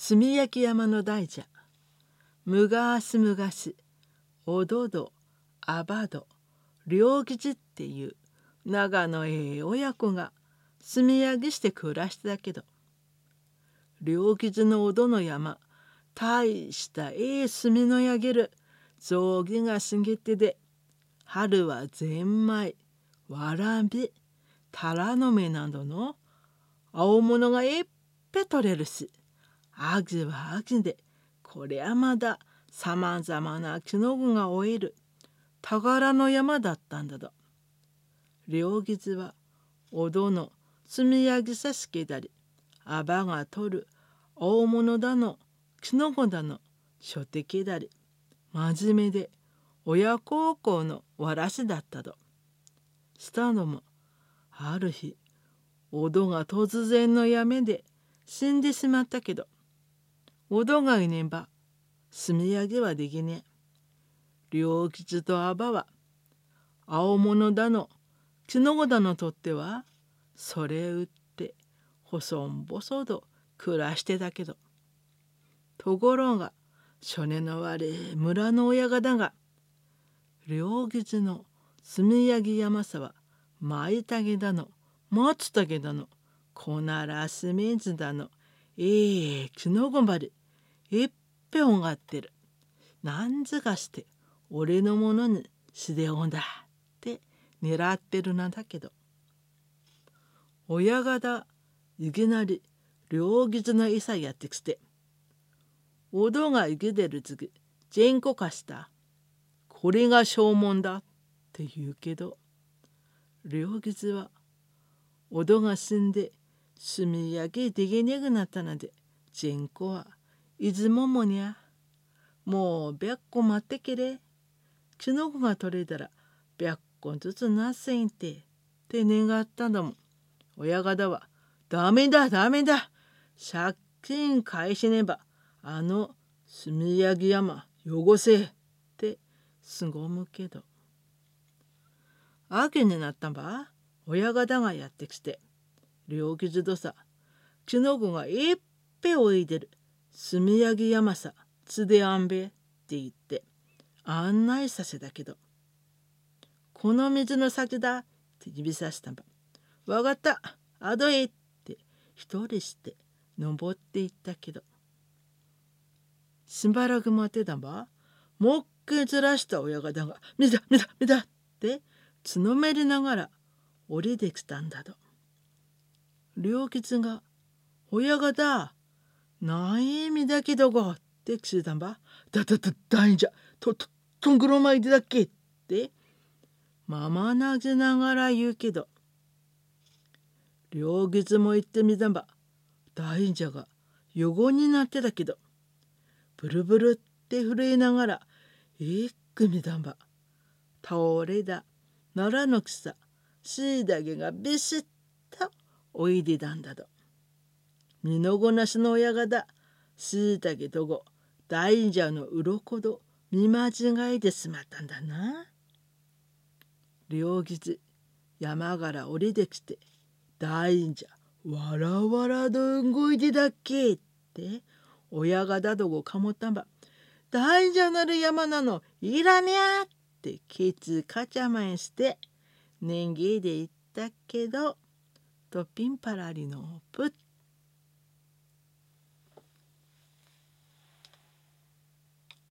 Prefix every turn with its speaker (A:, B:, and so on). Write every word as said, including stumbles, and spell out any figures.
A: 炭焼山の大蛇、むがしむがし、おどど、あばど、両吉っていう長のええ親子が炭焼きして暮らしてたけど、両吉のおどの山、大したええ炭の焼ける雑木が茂ってで、春はゼンマイ、わらび、タラの芽などの青物がいっぺ取れるし、秋は秋で、これはまださまざまなキノコが生える宝の山だったんだと。両吉はおどの炭焼きさしけだり、あばが取る大物だのキノコだの書的だり、真面目で親孝行のわらしだったと。したのもある日、おどが突然のやめで死んでしまったけど、おどがいねば炭焼きはできねえ。両吉とあばは青物だのキノコだのとってはそれ売って細ん細と暮らしてたけど、ところがしょねの悪い村の親方が両吉の炭焼き山さはまいたけだの松茸だのこならしめじだのええキノコまでいっぺんがってる。なんずかして俺のものにしておんだって狙ってるなんだけど、親方いきなり両吉の餌やってきて、おどが生きてる次ジェンコ化した。これが証文だって言うけど、両吉はおどが死んで炭焼きできねくなったので、ジェンコはいつももにゃもうべっこ待ってけれ。キノコが取れたらべっこずつなっせんてって願ったのも、親方はダメだダメだ、借金返しねばあの炭焼き山汚せってすごむけど、秋になったば親方がやってきて、両吉とさキノコがいっぺおいでる炭焼き山さつであんべって言って案内させたけど、この水の先だって指さしたば、わかったあどへって一人して登っていったけど、しばらく待ってたばもっけずらした親方が見た見た見たって角めりながら降りてきたんだと。両吉が親方何意味だけどこって聞いたんば、だだだ大じゃとととんぐろまいでだっけってままなじながら言うけど、両吉も言ってみたんば、大蛇が横になってたけど、ブルブルって震えながら一く見たんば、倒れだ奈良の草しいだけがビシッとおいでたんだと。見のこなしの親方しいたけとこ大蛇の鱗と見間違えてしまったんだな。両吉山から降りてきて、大蛇わらわらと動いてだっけって親方とこかもったんば、大蛇なる山なのいらねゃってケツかちゃまんして年芸で言ったけど、とピンパラリのプッ